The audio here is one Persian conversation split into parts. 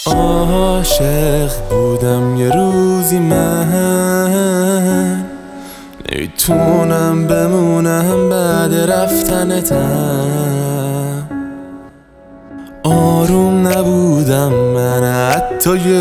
عاشق بودم یه روزی من، نمیتونم بمونم بعد رفتنتم. آروم نبودم من حتی یه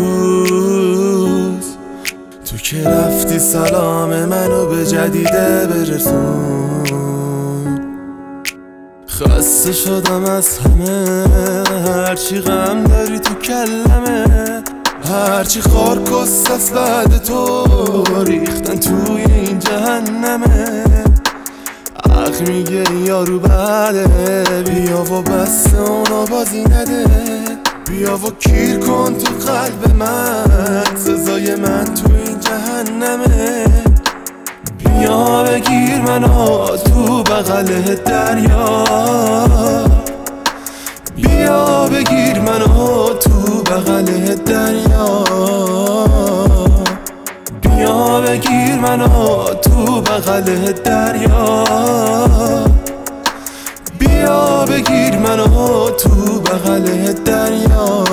روز، تو که رفتی سلام منو به جدیده برسون. خسته شدم از همه، هرچی غم داری تو کلمه، هرچی خارکست از بعد تو ریختن توی این جهنمه. حق میگه یارو بده، بیا و بس اونو بازی نده، بیا و کیر کن تو قلب من، سزای من تو این جهنمه. بیا بگیر منو تو بغل دریا، بیا بگیر منو تو بغل دریا، بیا بگیر منو تو بغل دریا، بیا بگیر منو تو بغل دریا.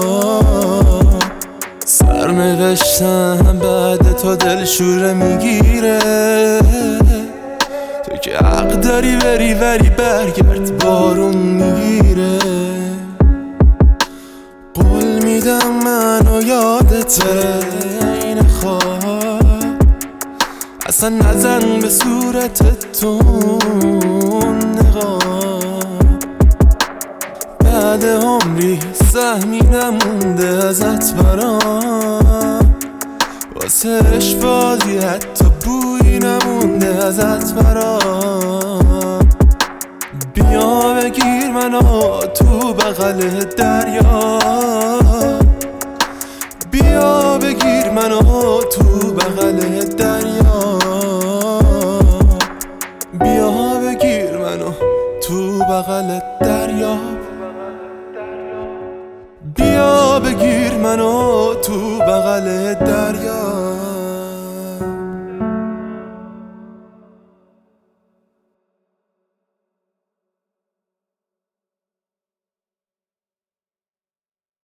سرنوشتم بعد تو دلشوره میگیره، تو که حق داری بری ولی برگرد بارون میگیره. قول میدم منو یادته این خواب، اصلا نزن به صورتتون نقاب. بعد عمری سهمی نمونده ازت برام، واسه عشق‌بازی حتی بویی نمونده ازت برام. بیا بگیر منو تو بغل دریا، بیا بگیر منو تو بغل دریا، بیا بگیر منو تو بغل دریا، بیا بگیر منو تو بغل دریا.